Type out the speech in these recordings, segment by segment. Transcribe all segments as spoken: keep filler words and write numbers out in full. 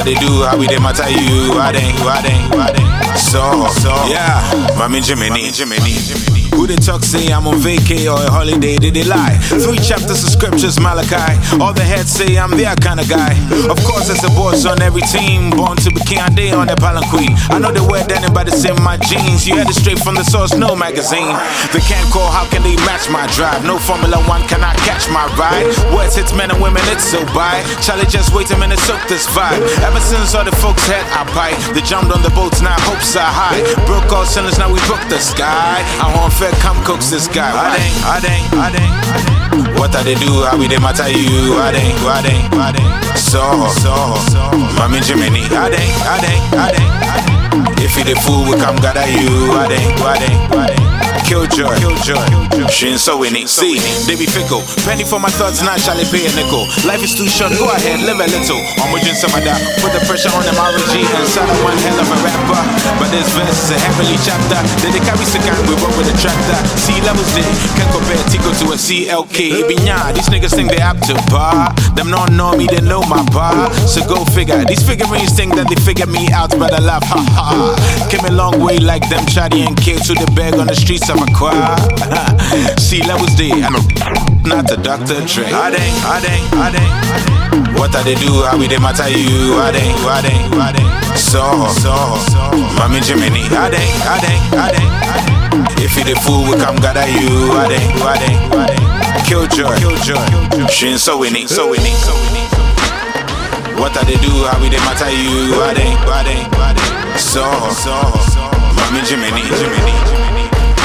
they do, how we they matter you, why they, why they, why they. So, so, yeah, Mami Jiminy, Jiminy, Jiminy. Who they talk say I'm on vacay or a holiday, did they lie? Three chapters of scriptures, Malachi. All the heads say I'm their kind of guy. Of course, as a boss on every team, born to be king and day on the palanquin. I know they wear denim, but it's in my jeans. You had it straight from the source, no magazine. They can't call, how can they match my drive? No Formula One cannot catch my ride. Words hits men and women, it's so by. Charlie, just wait a minute, soak this vibe. Ever since all the folks had I bite, they jumped on the boats, now hopes are high. Broke all cylinders, now we broke the sky. I want fair, come cooks this guy. Why they, why they, why they, what are they do, how we they matter you? Why they, why they, why they. So, so, Mami Jiminy, why they, why they, why they. If you the fool, we come gather you. Why they, why they, why they. Killjoy, Killjoy, she ain't so winning. See, they be fickle. Penny for my thoughts, now shall they pay a nickel? Life is too short, go ahead, live a little. I'm watching some of that, put the pressure on them R G inside of one hell of a rapper. But this verse is a heavenly chapter. Then they carry second, we roll with a tractor. Sea levels day, can't compare Tico to a C L K. Ibinya, these niggas think they up to bar. Them not know me, they know my bar. So go figure, these figurines think that they figured me out, but I laugh, ha ha. Came a long way like them Chaddy and K to the bag on the streets of Aqua. Sea levels day, I'm a not a Doctor Dre. Are they, are they, are they? What are they do, how we they matter you? Are they, are they, are they? So, so, Mami Jiminy, are they, are they, are they? If you the fool, we come gather you. Are they, are they, are they? Killjoy, Killjoy, she ain't so winning, so winning, so winning. What are they do, how we they matter you? Are they, are they, are they? So, so, Mami Jiminy, Jiminy, Jiminy.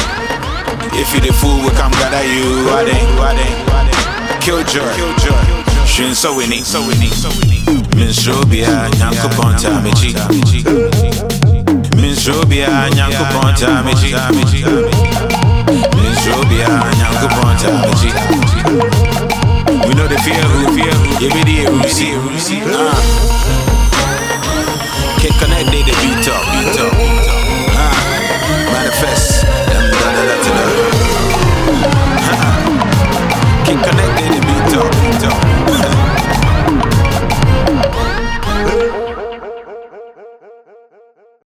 If you the fool, we come gather you. Are they, are they, are they? Killjoy, Killjoy, she ain't so winning, so winning, so winning. Miss Robia, Nyanko Ponta, Michi. Miss Robia, Nyanko Ponta, Michi. Miss Robia, Nyanko Ponta, Michi. We know the fear who, fear who, you be the Rusi, Rusi. Can't connect, they the beat up, beat up.